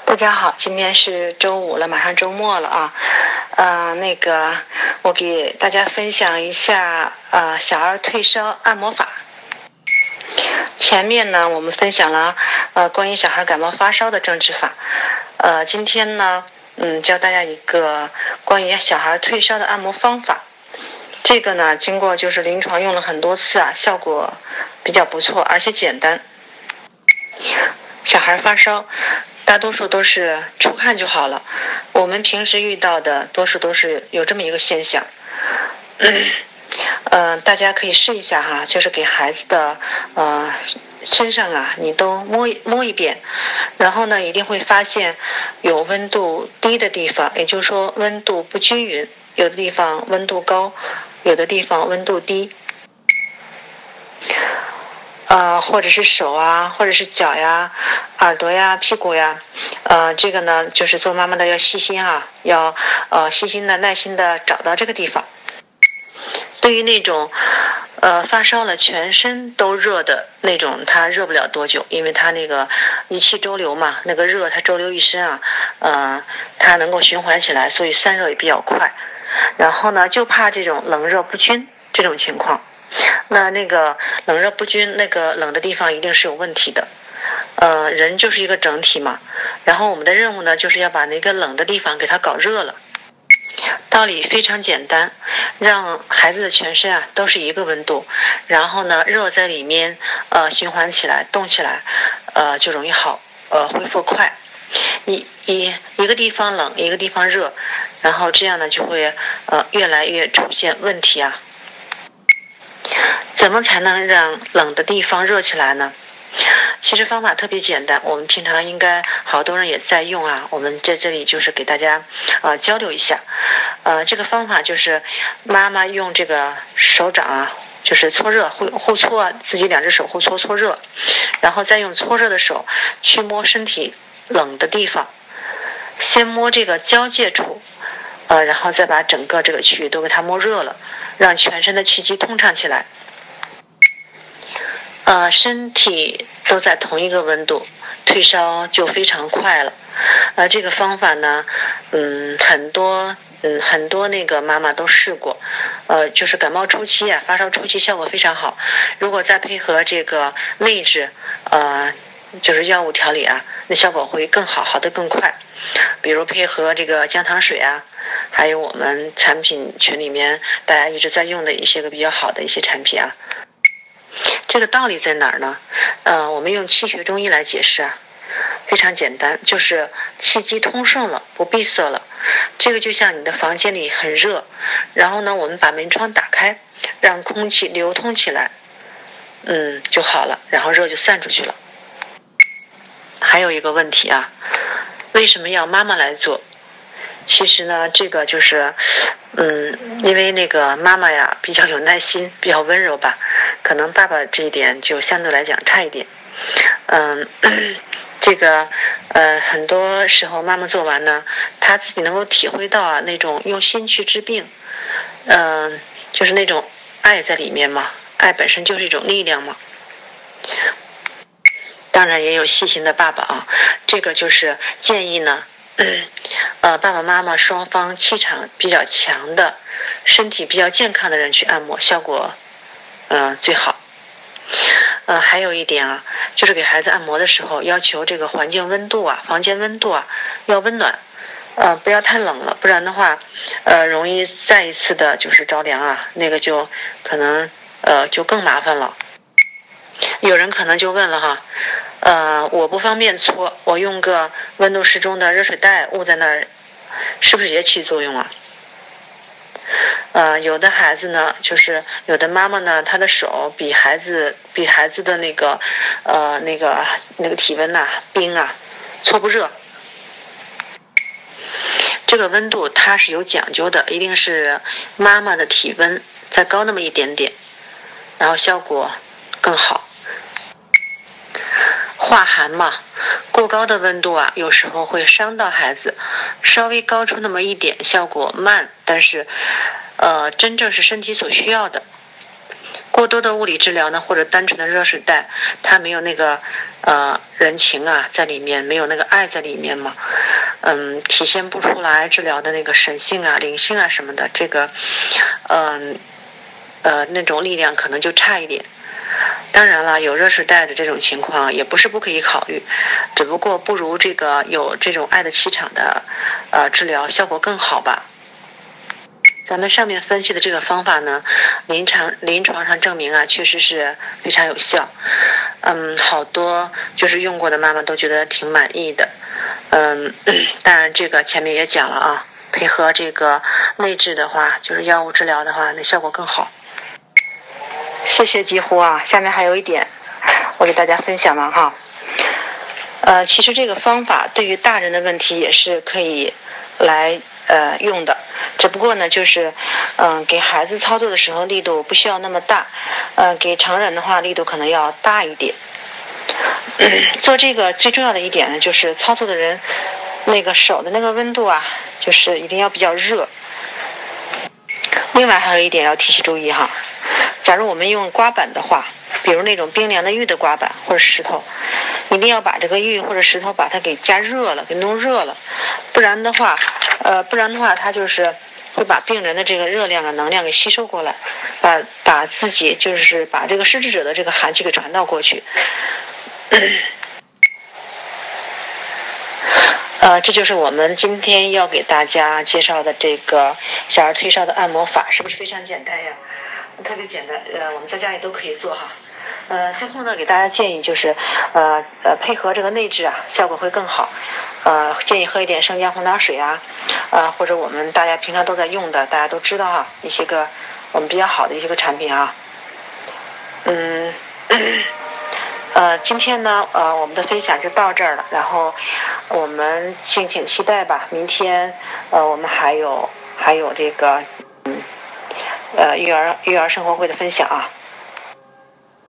大家好，今天是周五了，马上周末了啊。我给大家分享一下小儿退烧按摩法。前面呢，我们分享了关于小孩感冒发烧的政治法。今天呢，教大家一个关于小孩退烧的按摩方法。这个呢，经过就是临床用了很多次啊，效果比较不错，而且简单。小孩发烧，大多数都是出汗就好了。我们平时遇到的多数都是有这么一个现象。大家可以试一下哈，就是给孩子的身上啊，你都摸一遍，然后呢，一定会发现有温度低的地方，也就是说温度不均匀，有的地方温度高，有的地方温度低。或者是手啊，或者是脚呀、耳朵呀、屁股呀，这个呢，就是做妈妈的要细心啊，要细心的、耐心的找到这个地方。对于那种发烧了全身都热的那种，它热不了多久，因为它那个一气周流嘛，那个热它周流一身啊，它能够循环起来，所以散热也比较快。然后呢，就怕这种冷热不均这种情况。那个冷热不均，那个冷的地方一定是有问题的。人就是一个整体嘛，然后我们的任务呢，就是要把那个冷的地方给它搞热了。道理非常简单，让孩子的全身啊都是一个温度，然后呢热在里面循环起来动起来，就容易好，恢复快。一个地方冷，一个地方热，然后这样呢就会越来越出现问题啊。怎么才能让冷的地方热起来呢？其实方法特别简单，我们平常应该好多人也在用啊。我们在这里就是给大家交流一下。这个方法就是妈妈用这个手掌啊，就是搓热互搓啊，自己两只手互搓热，然后再用搓热的手去摸身体冷的地方，先摸这个交界处，然后再把整个这个区域都给它摸热了，让全身的气机通畅起来。身体都在同一个温度，退烧就非常快了。这个方法呢，很多那个妈妈都试过，就是感冒初期啊，发烧初期效果非常好。如果再配合这个内治，就是药物调理啊，那效果会更好，好得更快。比如配合这个姜糖水啊，还有我们产品群里面大家一直在用的一些个比较好的一些产品啊。这个道理在哪儿呢？我们用气血中医来解释啊，非常简单，就是气机通顺了，不闭塞了。这个就像你的房间里很热，然后呢，我们把门窗打开，让空气流通起来，就好了，然后热就散出去了。还有一个问题啊，为什么要妈妈来做？其实呢，这个就是，因为那个妈妈呀比较有耐心，比较温柔吧，可能爸爸这一点就相对来讲差一点。这个很多时候妈妈做完呢，她自己能够体会到啊那种用心去治病，就是那种爱在里面嘛，爱本身就是一种力量嘛。当然也有细心的爸爸啊，这个就是建议呢。爸爸妈妈双方气场比较强的、身体比较健康的人去按摩，效果最好。还有一点啊，就是给孩子按摩的时候，要求这个环境温度啊、房间温度啊要温暖，不要太冷了，不然的话，容易再一次的就是着凉啊，那个就可能就更麻烦了。有人可能就问了哈。我不方便搓，我用个温度适中的热水袋捂在那儿，是不是也起作用啊？有的孩子呢，就是有的妈妈呢，她的手比孩子的那个体温呐、冰啊，搓不热。这个温度它是有讲究的，一定是妈妈的体温再高那么一点点，然后效果更好。化寒嘛，过高的温度啊，有时候会伤到孩子。稍微高出那么一点，效果慢，但是真正是身体所需要的。 过多的物理治疗呢，或者单纯的热水袋，它没有那个人情啊在里面，没有那个爱在里面嘛，体现不出来治疗的那个神性啊、灵性啊什么的，这个那种力量可能就差一点。当然了，有热水袋的这种情况也不是不可以考虑，只不过不如这个有这种爱的气场的治疗效果更好吧。咱们上面分析的这个方法呢，临床上证明啊，确实是非常有效。好多就是用过的妈妈都觉得挺满意的。当然这个前面也讲了啊，配合这个内治的话，就是药物治疗的话，那效果更好。谢谢几乎啊，下面还有一点，我给大家分享完哈。其实这个方法对于大人的问题也是可以来用的，只不过呢，就是给孩子操作的时候力度不需要那么大，给成人的话力度可能要大一点。做这个最重要的一点呢，就是操作的人那个手的那个温度啊，就是一定要比较热。另外还有一点要提醒注意哈，假如我们用刮板的话，比如那种冰凉的玉的刮板或者石头，一定要把这个玉或者石头把它给加热了，给弄热了，不然的话它就是会把病人的这个热量啊能量给吸收过来，把自己就是把这个施治者的这个寒气给传导过去。这就是我们今天要给大家介绍的这个小儿退烧的按摩法，是不是非常简单呀？特别简单，我们在家里都可以做哈。最后呢，给大家建议就是配合这个内治啊，效果会更好。建议喝一点生姜红糖水啊，或者我们大家平常都在用的，大家都知道哈，一些个我们比较好的一些个产品啊。今天呢，我们的分享就到这儿了，然后我们敬请期待吧。明天，我们还有这个育儿生活会的分享啊。